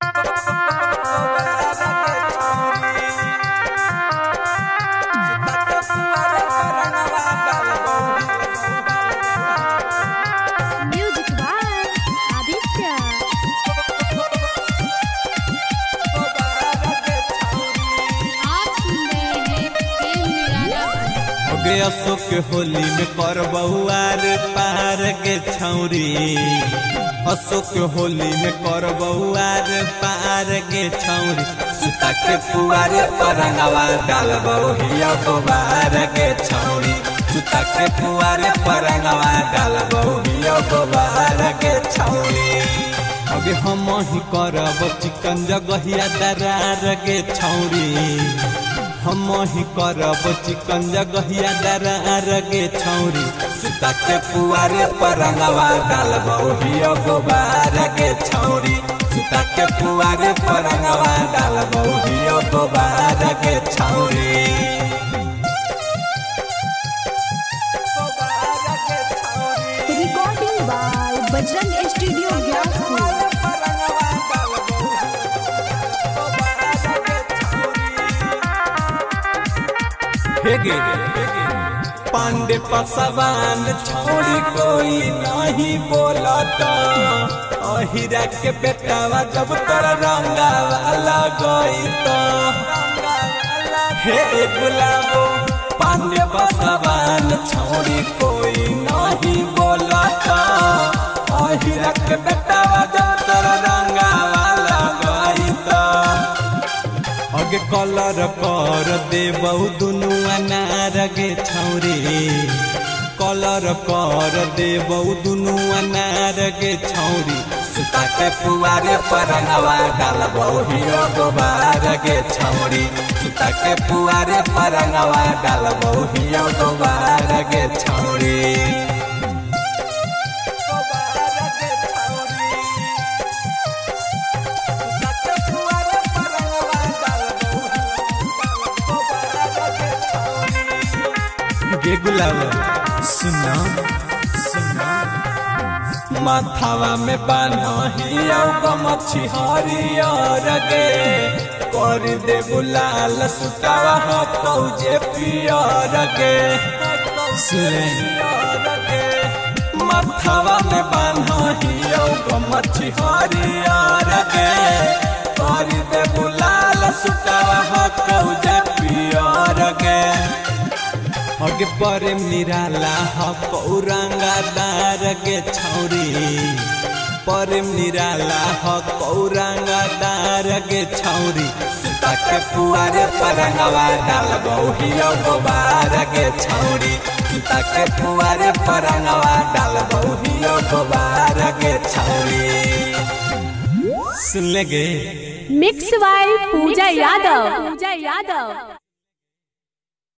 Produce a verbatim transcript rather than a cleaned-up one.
अशोक होली में करबुआर पार के छौरी अशोक होली में करबुआर पार के छौरी सुता के पुआर परंगवा डालबो हिया गोबार के छौरी सुता के पुआर परंगवा डालबो हिया गोबार के छौरी अबे हम ही करब चिकन जगहिया दरार के छौरी हम ही करब चिकन जगहिया दरार के छौरी सुता के पुआर परंगवा डालबो हिया गोबार के छौरी सुता के पुआर परंगवा डालबो हिया गोबार के छौरी recording by Bajrang studio Gyaspur. Pandey Paswan छोड़ी कोई नहीं बोलता अहिरा के बेटावा जब तर रंगा वाला गई तो हे गुलाबो पांडे पसवान छोड़ी कोई नहीं बोलता अहिरा के बेटावा जब तर रंगा वाला गई तो अगे कलर कर देबौ दुनु अनार गे छौरी कलर कर देबौ दुनु अनार गे छौरी सुता के पुआर परंगवा डालबो हिया गोबार गे छौरी सुता के पुआर परंगवा डालबो हिया गोबार गे छौरी गे गुलाब सुना सुना माथावा में बान्हिया गमछी हरियर गे कर दे गुलाल सुतावा हो जे पियर गे माथावा में बान्हिया गमछी हरियर गे कर दे गुलाल सुतावा हो जे पियर गे अगे प्रेम निराला ह कौरंगादार के छौरी प्रेम निराला ह कौरंगादार के छौरी सुता के पुआर परंगवा डालबो हिया गोबार के छौरी सुता के पुआर परंगवा डालबो हिया गोबार के छौरी सुन लेगे मिक्स बाय पूजा यादव पूजा यादव।